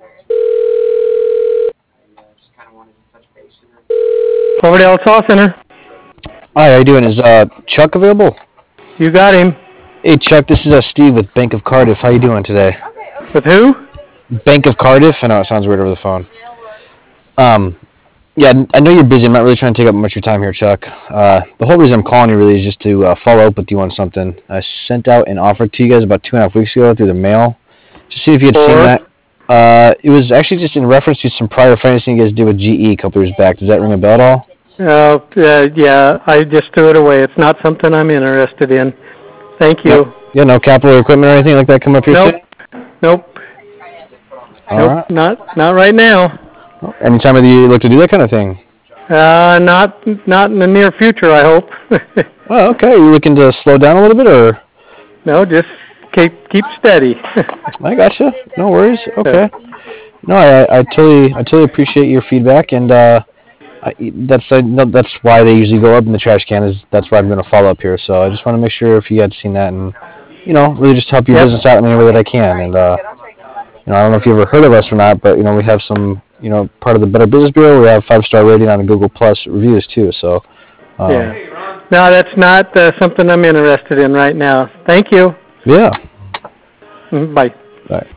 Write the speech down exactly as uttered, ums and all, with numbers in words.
Cloverdale Saw Center. Hi, how you doing? Is uh, Chuck available? You got him. Hey, Chuck, this is uh, Steve with Bank of Cardiff. How you doing today? With who? Bank of Cardiff? I know it sounds weird over the phone. Um, yeah, I know you're busy. I'm not really trying to take up much of your time here, Chuck. Uh, the whole reason I'm calling you really is just to uh, follow up with you on something. I sent out an offer to you guys about two and a half weeks ago through the mail. Just see if you had Or? seen that. Uh, it was actually just in reference to some prior financing you guys did with G E a couple years back. Does that ring a bell at all? Uh, uh, yeah, I just threw it away. It's not something I'm interested in. Thank you. No, yeah, no capital equipment or anything like that come up here Nope. soon? Nope. All nope. right. Not not right now. Anytime of you look to do that kind of thing? Uh, not not in the near future, I hope. Oh, okay. Are you looking to slow down a little bit, or? No, just keep keep steady. I gotcha. No worries. Okay. No, I, I totally I totally appreciate your feedback, and uh, I, that's uh, no, that's why they usually go up in the trash can. Is that's why I'm going to follow up here. So I just want to make sure if you had seen that, and you know, really just help your Yep. business out in any way that I can. And uh, you know, I don't know if you ever heard of us or not, but you know, we have some, you know, part of the Better Business Bureau. We have five star rating on the Google Plus reviews too. So um, Yeah. No, that's not uh, something I'm interested in right now. Thank you. yeah. Mhm, Bye. All right.